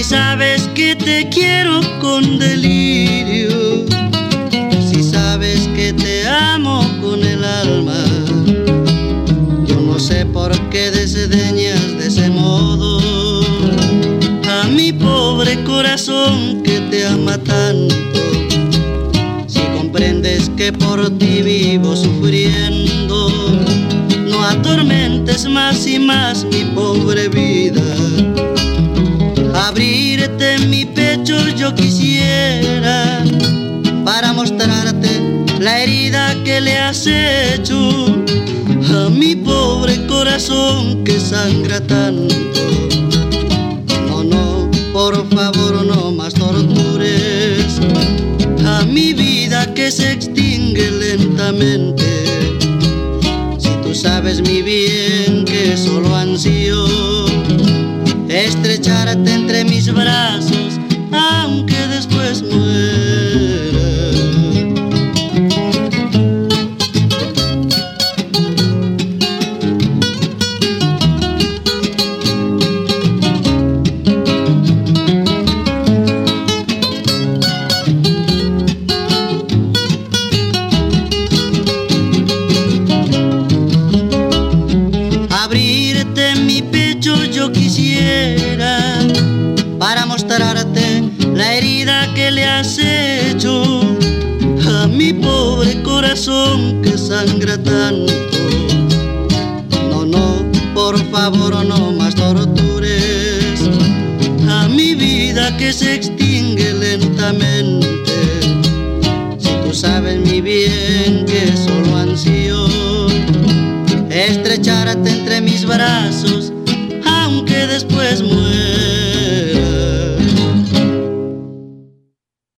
sabes que te quiero con delirio, si sabes que te amo con el alma, yo no sé por qué desdeñas de ese modo a mi pobre corazón que te ama tanto. Si comprendes que por ti vivo sufriendo, no atormentes más y más mi pobre vida. Abrirte en mi pecho yo quisiera para mostrarte la herida que le has hecho a mi pobre corazón que sangra tanto. No, no, por favor no más tortures a mi vida que se extingue lentamente. Si tú sabes mi bien que solo ansío estrecharte entre mis brazos, aunque después muera. Abrirte en mi pecho yo quisiera para mostrarte la herida que le has hecho a mi pobre corazón que sangra tanto. No, no, por favor no más tortures a mi vida que se extingue lentamente. Si tú sabes mi bien que solo ansío estrecharte entre mis brazos, aunque después